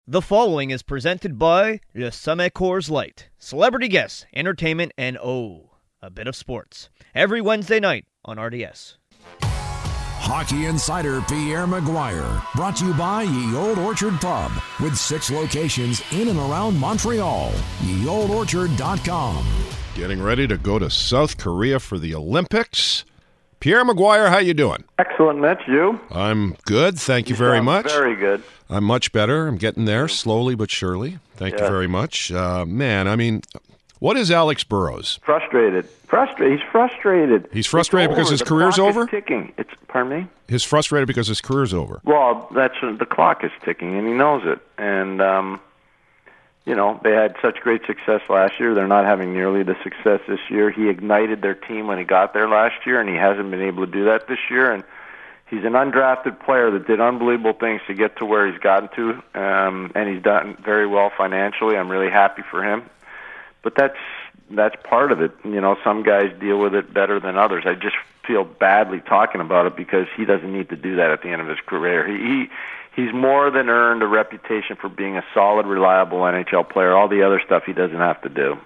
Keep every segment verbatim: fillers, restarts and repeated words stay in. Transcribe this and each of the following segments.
The following is presented by Le Sommet Coors Light. Celebrity guests, entertainment, and oh, a bit of sports. Every Wednesday night on R D S. Hockey Insider Pierre McGuire, brought to you by Ye Old Orchard Pub, with six locations in and around Montreal. ye old orchard dot com. Getting ready to go to South Korea for the Olympics. Pierre McGuire, how you doing? Excellent, Mitch. You? I'm good. Thank you, you very much. Very good. I'm much better. I'm getting there, slowly but surely. Thank yeah. you very much. Uh, man, I mean, what is Alex Burrows? Frustrated. Frustrated. He's frustrated. He's frustrated it's because over. his the career's clock over? Is ticking. It's, pardon me? He's frustrated because his career's over. Well, that's the clock is ticking, and he knows it. And, um, you know, they had such great success last year. They're not having nearly the success this year. He ignited their team when he got there last year, and he hasn't been able to do that this year. And he's an undrafted player that did unbelievable things to get to where he's gotten to, um, and he's done very well financially. I'm really happy for him. But that's that's part of it. You know, some guys deal with it better than others. I just feel badly talking about it because he doesn't need to do that at the end of his career. He, he he's more than earned a reputation for being a solid, reliable N H L player. All the other stuff he doesn't have to do.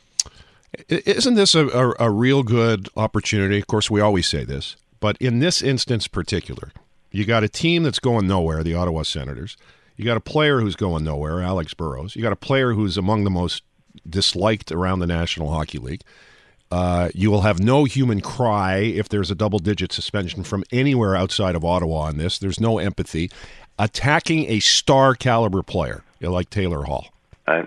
Isn't this a, a, a real good opportunity? Of course, we always say this. But in this instance particular, you got a team that's going nowhere, the Ottawa Senators. You got a player who's going nowhere, Alex Burrows. You got a player who's among the most disliked around the National Hockey League. Uh, you will have no human cry if there's a double-digit suspension from anywhere outside of Ottawa on this. There's no empathy. Attacking a star-caliber player like Taylor Hall. I,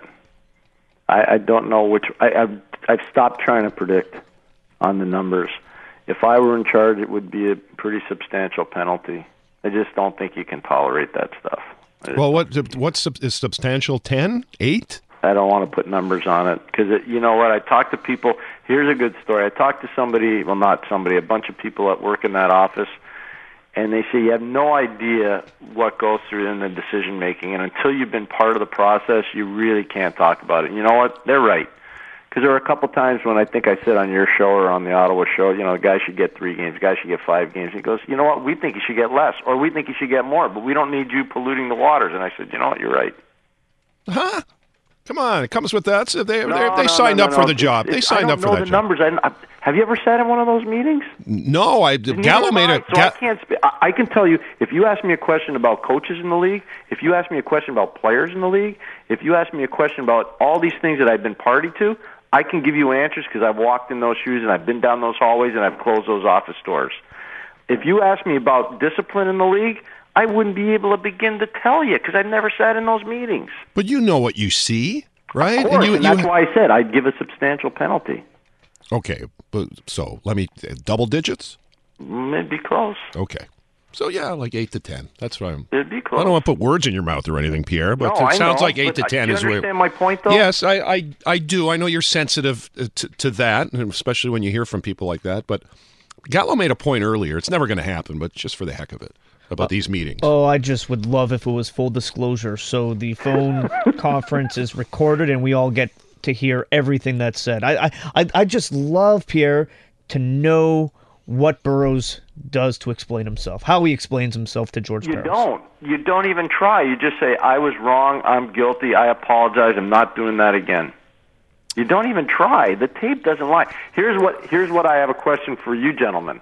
I, I don't know which... I, I've, I've stopped trying to predict on the numbers. If I were in charge, it would be a pretty substantial penalty. I just don't think you can tolerate that stuff. Well, what what's is substantial? ten? eight? I don't want to put numbers on it because, you know what, I talked to people. Here's a good story. I talked to somebody, well, not somebody, a bunch of people that work in that office, and they say you have no idea what goes through in the decision-making, and until you've been part of the process, you really can't talk about it. You know what? They're right. Because there were a couple times when I think I said on your show or on the Ottawa show, you know, the guy should get three games, the guy should get five games. He goes, you know what, we think he should get less, or we think he should get more, but we don't need you polluting the waters. And I said, you know what, you're right. Huh? Come on, it comes with that. So they no, they, they no, signed no, up no, for no. the job. They signed up for that I don't know the job. numbers. I, I, have you ever sat in one of those meetings? No, I Gallo made a. So Ga- I can't. Sp- I, I can tell you, if you ask me a question about coaches in the league, if you ask me a question about players in the league, if you ask me a question about all these things that I've been party to, I can give you answers because I've walked in those shoes and I've been down those hallways and I've closed those office doors. If you ask me about discipline in the league, I wouldn't be able to begin to tell you because I've never sat in those meetings. But you know what you see, right? Of course, and, you, and that's you... why I said I'd give a substantial penalty. Okay, but so let me double digits. It'd be close. Okay, so yeah, like eight to ten. That's what I'm. It'd be close. I don't want to put words in your mouth or anything, Pierre, but no, it sounds know, like eight to ten do you is where. Understand my point, though? Yes, I, I, I do. I know you're sensitive to, to that, and especially when you hear from people like that. But Gallo made a point earlier. It's never going to happen, but just for the heck of it, about uh, these meetings. Oh, I just would love if it was full disclosure. So the phone conference is recorded, and we all get to hear everything that's said. I, I, I just love, Pierre, to know what Burrows does to explain himself, how he explains himself to George You Parros. don't. You don't even try. You just say, I was wrong, I'm guilty, I apologize, I'm not doing that again. You don't even try. The tape doesn't lie. Here's what Here's what I have a question for you gentlemen.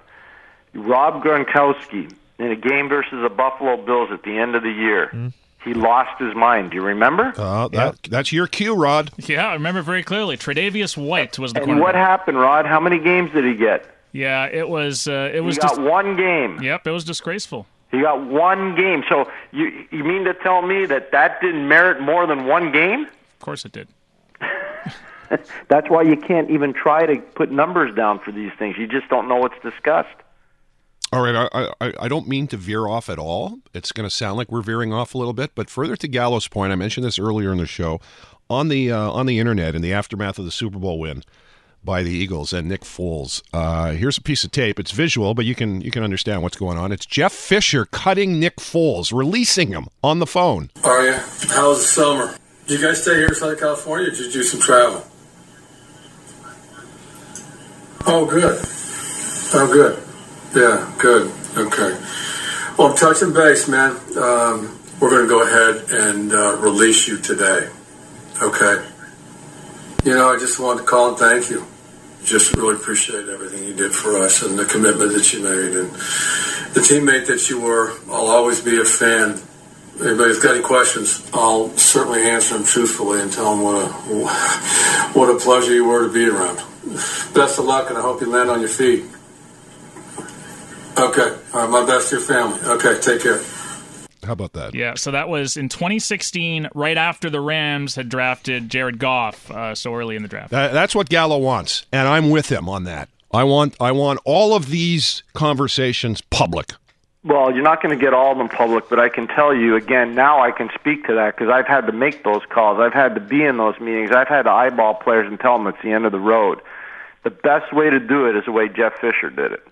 Rob Gronkowski, in a game versus the Buffalo Bills at the end of the year, mm. he lost his mind. Do you remember? Uh, that, yeah. That's your cue, Rod. Yeah, I remember very clearly. Tre'Davious White was the and cornerback. What happened, Rod? How many games did he get? Yeah, it was. Uh, it was. He got dis- one game. Yep, it was disgraceful. He got one game. So you you mean to tell me that that didn't merit more than one game? Of course it did. That's why you can't even try to put numbers down for these things. You just don't know what's discussed. All right, I, I, I don't mean to veer off at all. It's going to sound like we're veering off a little bit, but further to Gallo's point, I mentioned this earlier in the show, on the uh, on the internet in the aftermath of the Super Bowl win by the Eagles and Nick Foles. Uh, here's a piece of tape. It's visual, but you can you can understand what's going on. It's Jeff Fisher cutting Nick Foles, releasing him on the phone. How are you? How was the summer? Did you guys stay here in Southern California, or did you do some travel? Oh, good. Oh, good. Yeah, good. Okay. Well, I'm touching base, man. Um, we're going to go ahead and uh, release you today. Okay? You know, I just wanted to call and thank you. Just really appreciate everything you did for us and the commitment that you made and the teammate that you were. I'll always be a fan. Anybody's got any questions, I'll certainly answer them truthfully and tell them what a, what a pleasure you were to be around. Best of luck, and I hope you land on your feet. Okay. All right, my best to your family. Okay, take care. How about that? Yeah, so that was in twenty sixteen, right after the Rams had drafted Jared Goff uh, so early in the draft. That, that's what Gallo wants, and I'm with him on that. I want, I want all of these conversations public. Well, you're not going to get all of them public, but I can tell you, again, now I can speak to that because I've had to make those calls. I've had to be in those meetings. I've had to eyeball players and tell them it's the end of the road. The best way to do it is the way Jeff Fisher did it.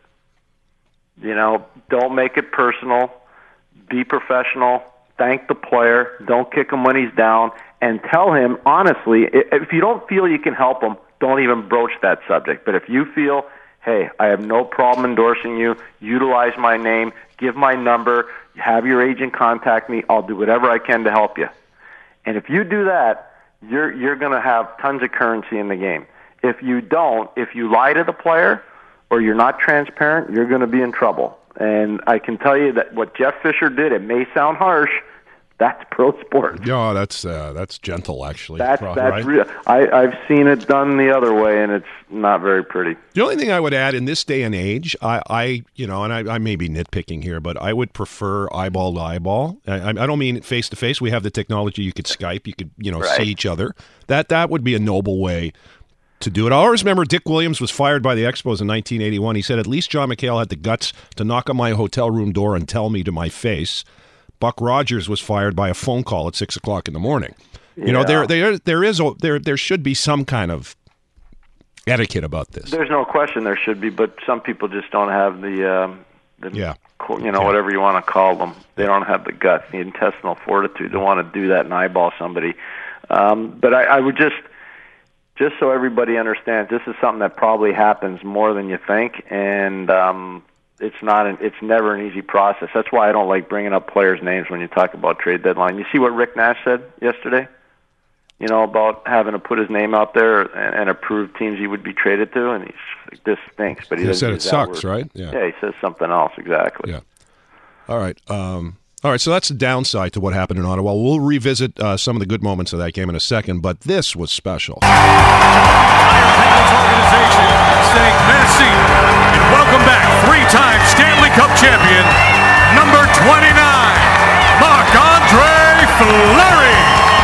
You know, don't make it personal. Be professional. Thank the player. Don't kick him when he's down. And tell him, honestly, if you don't feel you can help him, don't even broach that subject. But if you feel, hey, I have no problem endorsing you, utilize my name, give my number, have your agent contact me, I'll do whatever I can to help you. And if you do that, you're you're going to have tons of currency in the game. If you don't, if you lie to the player or you're not transparent, you're going to be in trouble. And I can tell you that what Jeff Fisher did, it may sound harsh, that's pro sports. Yeah, that's uh, that's gentle, actually. That's Pro, that's right? real. I, I've seen it done the other way, and it's not very pretty. The only thing I would add in this day and age, I, I you know, and I, I may be nitpicking here, but I would prefer eyeball to eyeball. I, I don't mean face to face. We have the technology. You could Skype. You could, you know, Right. see each other. That that would be a noble way to do it. I always remember Dick Williams was fired by the Expos in nineteen eighty-one. He said, at least John McHale had the guts to knock on my hotel room door and tell me to my face. Buck Rogers was fired by a phone call at six o'clock in the morning. You Yeah. know, there there there is a, there there should be some kind of etiquette about this. There's no question there should be, but some people just don't have the, um, the Yeah. co- you know, Yeah. whatever you want to call them. They don't have the guts, the intestinal fortitude to want to do that and eyeball somebody. Um, but I, I would just, just so everybody understands, this is something that probably happens more than you think, and um, it's not. An, it's never an easy process. That's why I don't like bringing up players' names when you talk about trade deadline. You see what Rick Nash said yesterday? You know, about having to put his name out there and, and approve teams he would be traded to, and he's like, this stinks. But he, He doesn't said it use that sucks, word. right? Yeah. Yeah, he says something else exactly. Yeah. All right. Um, all right. So that's the downside to what happened in Ottawa. We'll revisit uh, some of the good moments of that game in a second, but this was special. Organization saying merci and welcome back three-time Stanley Cup champion, number twenty-nine, Marc-Andre Fleury.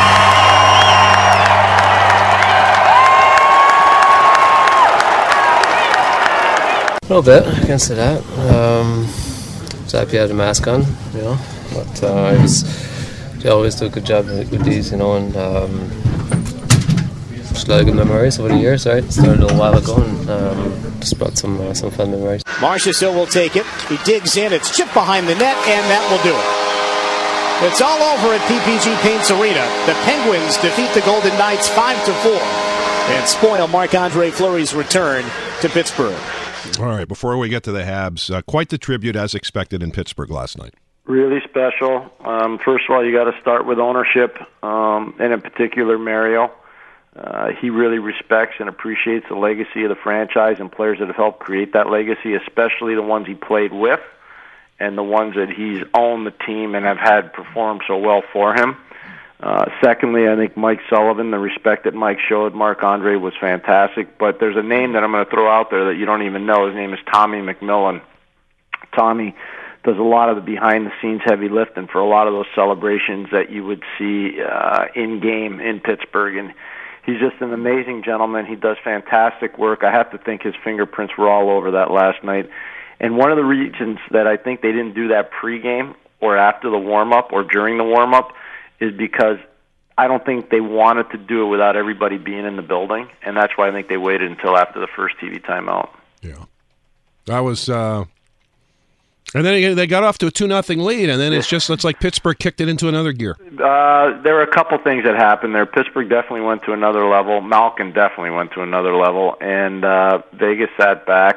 A little bit, I can say that. Um, was happy I had a mask on, you know, but uh, I was, they always do a good job with, with these, you know, and um, just a lot of good memories over the years, right? Started a little while ago and um, just brought some uh, some fun memories. Marchessault will take it. He digs in. It's chipped behind the net, and that will do it. It's all over at P P G Paints Arena. The Penguins defeat the Golden Knights five to four and spoil Marc-Andre Fleury's return to Pittsburgh. All right. Before we get to the Habs, uh, quite the tribute as expected in Pittsburgh last night. Really special. Um, first of all, you got to start with ownership, um, and in particular Mario. Uh, he really respects and appreciates the legacy of the franchise and players that have helped create that legacy, especially the ones he played with and the ones that he's owned the team and have had perform so well for him. Uh, secondly, I think Mike Sullivan, the respect that Mike showed Marc-Andre was fantastic. But there's a name that I'm going to throw out there that you don't even know. His name is Tommy McMillan. Tommy does a lot of the behind-the-scenes heavy lifting for a lot of those celebrations that you would see uh, in-game in Pittsburgh. And he's just an amazing gentleman. He does fantastic work. I have to think his fingerprints were all over that last night. And one of the reasons that I think they didn't do that pregame or after the warm-up or during the warm-up is because I don't think they wanted to do it without everybody being in the building, and that's why I think they waited until after the first T V timeout. Yeah. That was uh and then they got off to a two nothing lead, and then it's just it's like Pittsburgh kicked it into another gear. Uh, there were a couple things that happened there. Pittsburgh definitely went to another level. Malkin definitely went to another level, and uh, Vegas sat back.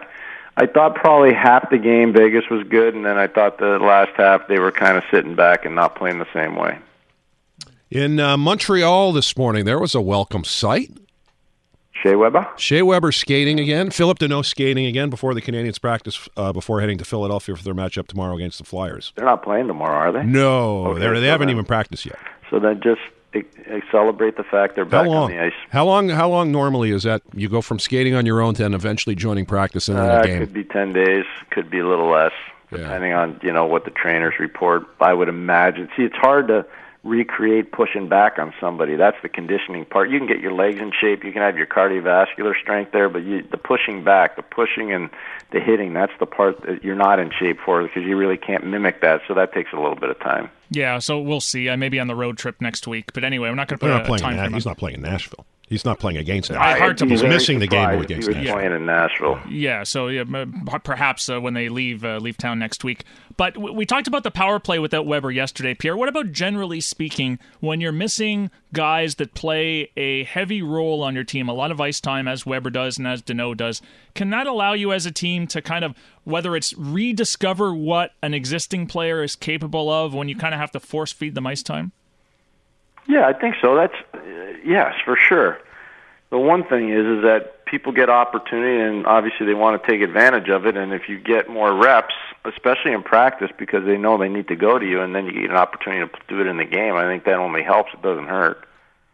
I thought probably half the game Vegas was good, and then I thought the last half they were kind of sitting back and not playing the same way. In uh, Montreal this morning, there was a welcome sight. Shea Weber? Shea Weber skating again. Philip Deneau skating again before the Canadians practice uh, before heading to Philadelphia for their matchup tomorrow against the Flyers. They're not playing tomorrow, are they? No, Okay, they're, they so haven't then- even practiced yet. So then just eh, eh, celebrate the fact they're How back long? on the ice. How long? How long normally is that? You go from skating on your own to then eventually joining practice and then Uh, a it game. could be ten days, could be a little less, Yeah. depending on, you know, what the trainers report. I would imagine. See, it's hard to recreate pushing back on somebody. That's the conditioning part. You can get your legs in shape, you can have your cardiovascular strength there, but you, the pushing back, the pushing and the hitting, that's the part that you're not in shape for because you really can't mimic that, so that takes a little bit of time. Yeah, so we'll see. I may be on the road trip next week, but anyway, I'm not going to They're put not a, playing time in frame Na- on He's it. not playing in Nashville. He's not playing against I- Nashville. hard to He's believe. missing the game Surprised against if he was Nashville. playing in Nashville. Yeah, so yeah, m- perhaps uh, when they leave uh, leave town next week. But w- we talked about the power play without Weber yesterday, Pierre. What about generally speaking, when you're missing guys that play a heavy role on your team, a lot of ice time, as Weber does and as Deneau does, can that allow you as a team to kind of, whether it's rediscover what an existing player is capable of when you kind of have to force feed them ice time? Yeah, I think so. That's uh, yes, for sure. The one thing is, is that people get opportunity, and obviously they want to take advantage of it. And if you get more reps, especially in practice, because they know they need to go to you, and then you get an opportunity to do it in the game, I think that only helps. It doesn't hurt.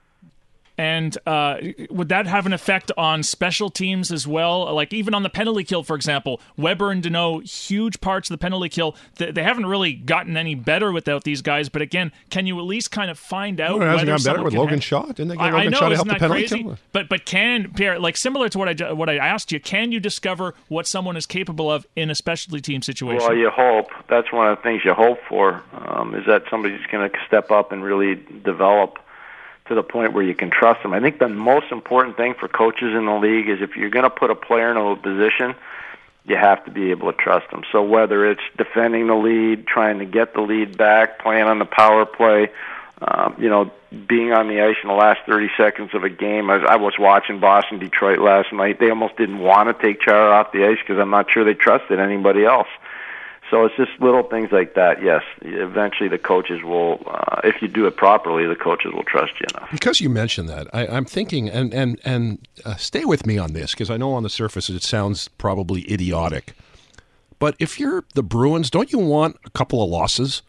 And uh, would that have an effect on special teams as well? Like even on the penalty kill, for example, Weber and Deneau, huge parts of the penalty kill. They, they haven't really gotten any better without these guys. But again, can you at least kind of find out? Well, it hasn't whether gotten better someone with can Logan have- Shaw. Didn't they get I, Logan I know, Shaw to isn't help the that penalty crazy? kill? But but can Pierre, like similar to what I ju- what I asked you, can you discover what someone is capable of in a specialty team situation? Well, you hope. That's one of the things you hope for, um, is that somebody's going to step up and really develop to the point where you can trust them. I think the most important thing for coaches in the league is if you're going to put a player in a position, you have to be able to trust them. So whether it's defending the lead, trying to get the lead back, playing on the power play, um, you know, being on the ice in the last thirty seconds of a game. I was, I was watching Boston-Detroit last night. They almost didn't want to take Chara off the ice because I'm not sure they trusted anybody else. So it's just little things like that. Yes, eventually the coaches will, uh, if you do it properly, the coaches will trust you enough. Because you mentioned that, I, I'm thinking, and and and uh, stay with me on this, because I know on the surface it sounds probably idiotic, but if you're the Bruins, don't you want a couple of losses?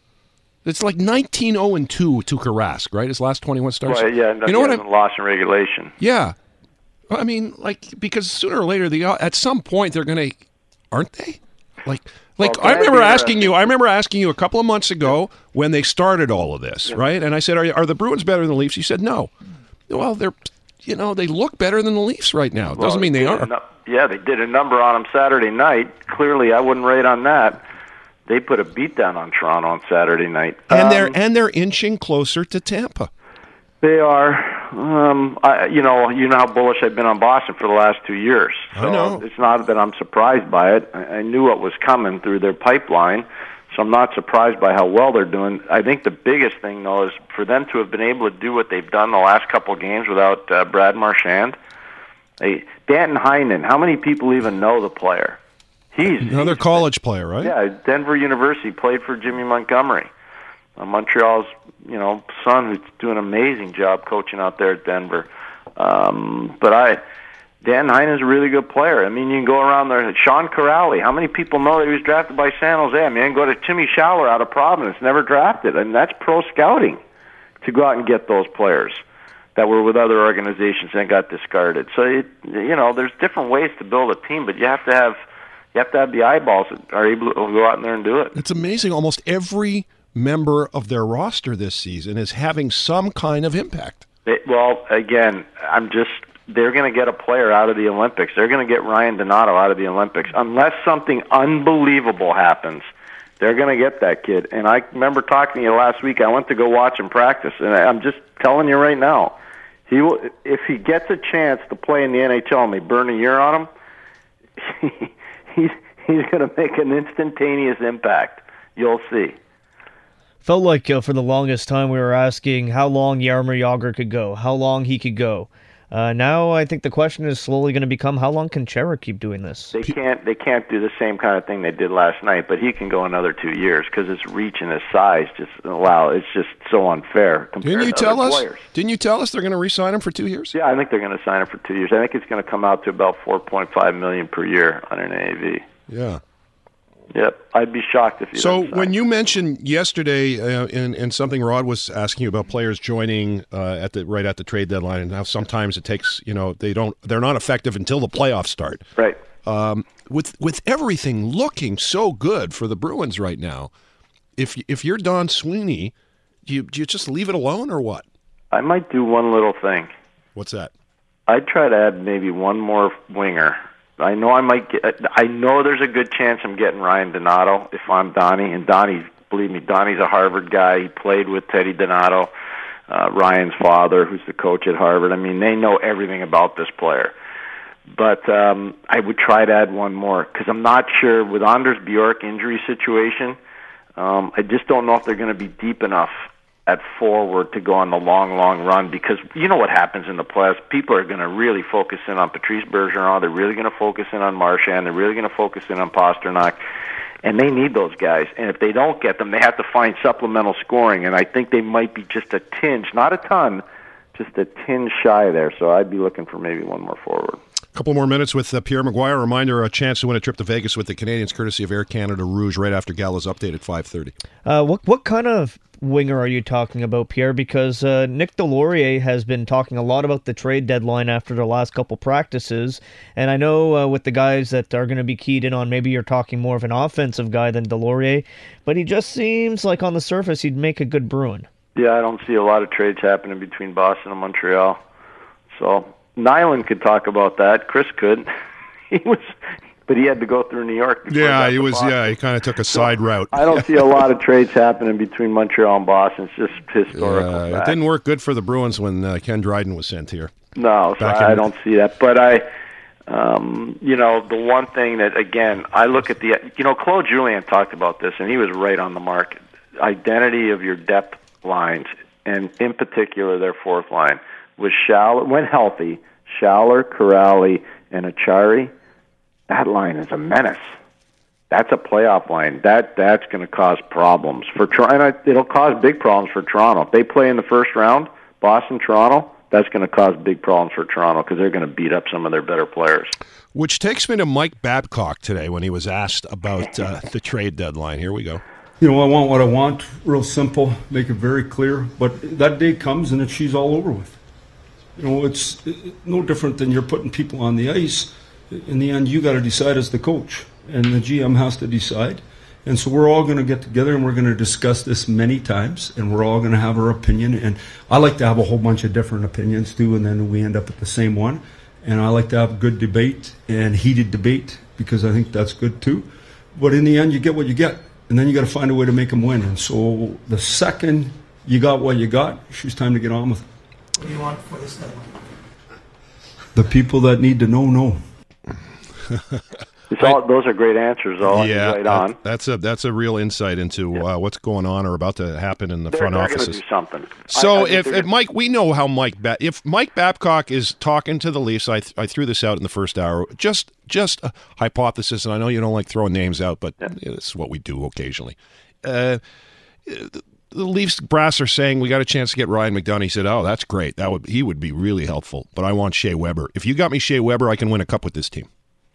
It's like nineteen oh and two to Rask, right? His last twenty-one starts. Well, yeah, no, you know he what hasn't I'm? lost in regulation. Yeah, Well, I mean, like because sooner or later, the at some point they're going to, aren't they? Like. Like Well, I remember Brad, asking you, I remember asking you a couple of months ago when they started all of this, Yeah. right? And I said, "Are, are the Bruins better than the Leafs?" You said, "No." Well, they're, you know, they look better than the Leafs right now. It doesn't Well, mean they did are. a nu- Yeah, they did a number on them Saturday night. Clearly, I wouldn't rate on that. They put a beat down on Toronto on Saturday night. And Um, they're and they're inching closer to Tampa. They are. Um, I, you know, you know how bullish I've been on Boston for the last two years. So I know. It's not that I'm surprised by it. I, I knew what was coming through their pipeline, so I'm not surprised by how well they're doing. I think the biggest thing, though, is for them to have been able to do what they've done the last couple of games without uh, Brad Marchand. Hey, Danton Heinen, how many people even know the player? He's Another college player, right? yeah, Denver University, played for Jimmy Montgomery. Uh, Montreal's, you know, son, who's doing an amazing job coaching out there at Denver. Um, but I, Dan Heinen's a really good player. I mean, you can go around there. Sean Corrali, how many people know that he was drafted by San Jose? I mean, you can go to Timmy Schaller out of Providence, never drafted. I mean, that's pro scouting to go out and get those players that were with other organizations and got discarded. So, it, you know, there's different ways to build a team, but you have to have you have to have the eyeballs that are able to go out in there and do it. It's amazing. Almost every member of their roster this season is having some kind of impact. It, well, again, I'm just they're going to get a player out of the Olympics. They're going to get Ryan Donato out of the Olympics. Unless something unbelievable happens, they're going to get that kid. And I remember talking to you last week. I went to go watch him practice, and I'm just telling you right now, he will, if he gets a chance to play in the N H L and they burn a year on him, he's he's going to make an instantaneous impact. You'll see. Felt like uh, for the longest time we were asking how long Jaromir Jagr could go, how long he could go. Uh, now I think the question is slowly going to become, how long can Chara keep doing this? They can't. They can't do the same kind of thing they did last night. But he can go another two years because his reach and his size just wow, it's just so unfair. Didn't you to tell other us? Players. Didn't you tell us they're going to re-sign him for two years? Yeah, I think they're going to sign him for two years. I think it's going to come out to about four point five million per year on an A A V. Yeah. Yep, I'd be shocked if you. So when you mentioned yesterday, uh, in in something Rod was asking you about players joining uh, at the right at the trade deadline, and how sometimes it takes, you know, they don't they're not effective until the playoffs start. Right. Um, with with everything looking so good for the Bruins right now, if if you're Don Sweeney, do you do you just leave it alone or what? I might do one little thing. What's that? I'd try to add maybe one more winger. I know I might get. I know there's a good chance I'm getting Ryan Donato if I'm Donnie. And Donnie, believe me, Donnie's a Harvard guy. He played with Teddy Donato, uh, Ryan's father, who's the coach at Harvard. I mean, they know everything about this player. But um, I would try to add one more because I'm not sure with Anders Bjork injury situation. Um, I just don't know if they're going to be deep enough at forward to go on the long, long run because you know what happens in the playoffs. People are going to really focus in on Patrice Bergeron. They're really going to focus in on Marchand. They're really going to focus in on Pasternak. And they need those guys. And if they don't get them, they have to find supplemental scoring. And I think they might be just a tinge, not a ton, just a tinge shy there. So I'd be looking for maybe one more forward. A couple more minutes with uh, Pierre Maguire. Reminder, a chance to win a trip to Vegas with the Canadians, courtesy of Air Canada Rouge, right after Gala's update at five thirty. Uh, what what kind of winger are you talking about, Pierre? Because uh, Nick Delorier has been talking a lot about the trade deadline after the last couple practices, and I know uh, with the guys that are going to be keyed in on, maybe you're talking more of an offensive guy than Delorier, but he just seems like on the surface he'd make a good Bruin. Yeah, I don't see a lot of trades happening between Boston and Montreal. So Nyland could talk about that. Chris could. He was, but he had to go through New York. Yeah, he was. Boston. Yeah, he kind of took a side so, route. I don't see a lot of trades happening between Montreal and Boston. It's just historical. Yeah, it didn't work good for the Bruins when uh, Ken Dryden was sent here. No, so I, I don't see that. But I, um, you know, the one thing that again, I look at the, you know, Claude Julien talked about this, and he was right on the mark. Identity of your depth lines, and in particular their fourth line, was Schaller, when healthy, Schaller, Corrali, and Achari. That line is a menace. That's a playoff line. That that's going to cause problems for Toronto. It'll cause big problems for Toronto. If they play in the first round, Boston, Toronto, that's going to cause big problems for Toronto because they're going to beat up some of their better players. Which takes me to Mike Babcock today when he was asked about uh, the trade deadline. Here we go. You know, I want what I want, real simple, make it very clear. But that day comes and it's she's all over with. You know, it's no different than you're putting people on the ice. In the end, you got to decide as the coach, and the G M has to decide. And so we're all going to get together and we're going to discuss this many times, and we're all going to have our opinion. And I like to have a whole bunch of different opinions too, and then we end up at the same one. And I like to have good debate and heated debate because I think that's good too. But in the end, you get what you get, and then you got to find a way to make them win. And so the second you got what you got, it's time to get on with it. What do you want for this deadline? The people that need to know, know. It's all, those are great answers, all yeah, right on. That, that's a that's a real insight into yeah. uh, what's going on or about to happen in the they're, front they're offices. Do something. So I, I if, if Mike, we know how Mike ba- if Mike Babcock is talking to the Leafs, I th- I threw this out in the first hour. Just just a hypothesis, and I know you don't like throwing names out, but yeah. This is what we do occasionally. Uh, the, the Leafs brass are saying we got a chance to get Ryan McDonough. He said, "Oh, that's great. That would he would be really helpful." But I want Shea Weber. If you got me Shea Weber, I can win a cup with this team.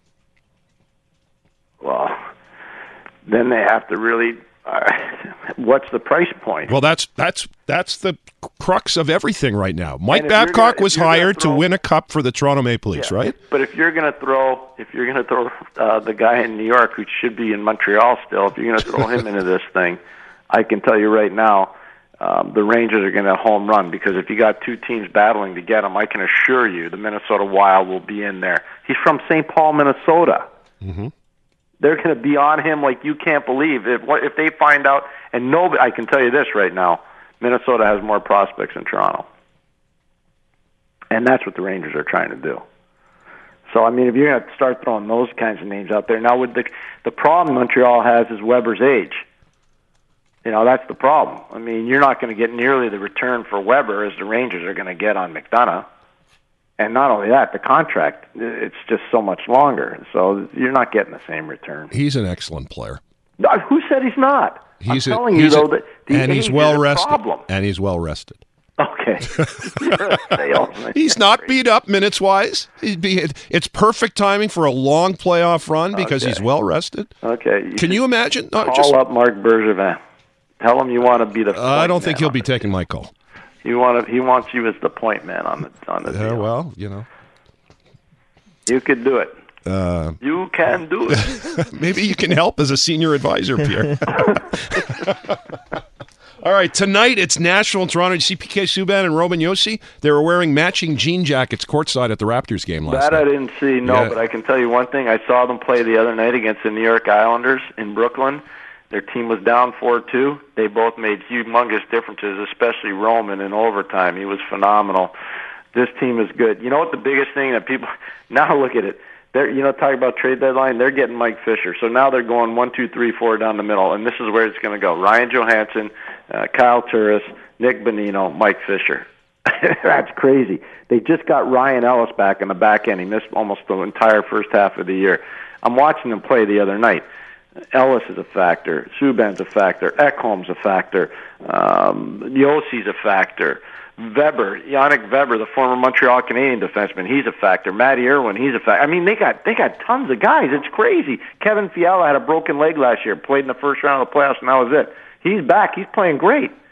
Well, then they have to really. Uh, what's the price point? Well, that's that's that's the crux of everything right now. Mike Babcock gonna, was hired throw, to win a cup for the Toronto Maple Leafs, yeah, right? But if you're going to throw, if you're going to throw uh, the guy in New York who should be in Montreal still, if you're going to throw him into this thing, I can tell you right now, um, the Rangers are going to home run because if you got two teams battling to get him, I can assure you the Minnesota Wild will be in there. He's from Saint Paul, Minnesota. Mm-hmm. They're going to be on him like you can't believe. If if they find out, and nobody, I can tell you this right now, Minnesota has more prospects than Toronto. And that's what the Rangers are trying to do. So, I mean, if you're going to start throwing those kinds of names out there, now with the the problem Montreal has is Weber's age. You know, that's the problem. I mean, you're not going to get nearly the return for Weber as the Rangers are going to get on McDonough. And not only that, the contract, it's just so much longer. So you're not getting the same return. He's an excellent player. No, who said he's not? He's I'm a, telling he's you, though, a, that the and he's age well is a rested. problem. And he's well rested. Okay. You're a salesman. He's not beat up minutes wise. He'd be, it's perfect timing for a long playoff run because Okay. he's well rested. Okay. You Can you imagine? No, call just, up Mark Bergevin. Tell him you want to be the. uh, I don't point think man he'll on be the- taking my call. You want to. He wants you as the point man on the on the Uh, deal. well, you know. You could do it. Uh, You can do it. maybe you can help as a senior advisor, Pierre. All right, tonight it's Nashville and Toronto. Did you see P K Subban and Roman Josi? They were wearing matching jean jackets courtside at the Raptors game last That night. I didn't see, no, Yeah. but I can tell you one thing. I saw them play the other night against the New York Islanders in Brooklyn. Their team was down four two. They both made humongous differences, especially Roman in overtime. He was phenomenal. This team is good. You know what the biggest thing that people – now look at it. They're, you know, talking about trade deadline, they're getting Mike Fisher. So now they're going one, two, three, four down the middle, and this is where it's going to go. Ryan Johansson, uh, Kyle Turris, Nick Bonino, Mike Fisher. That's crazy. They just got Ryan Ellis back in the back end. He missed almost the entire first half of the year. I'm watching them play the other night. Ellis is a factor. Subban's a factor. Ekholm's a factor. Um, Yossi's a factor. Weber, Yannick Weber, the former Montreal Canadian defenseman, he's a factor. Matty Irwin, he's a factor. I mean, they got they got tons of guys. It's crazy. Kevin Fiala had a broken leg last year, played in the first round of the playoffs, and that was it. He's back. He's playing great.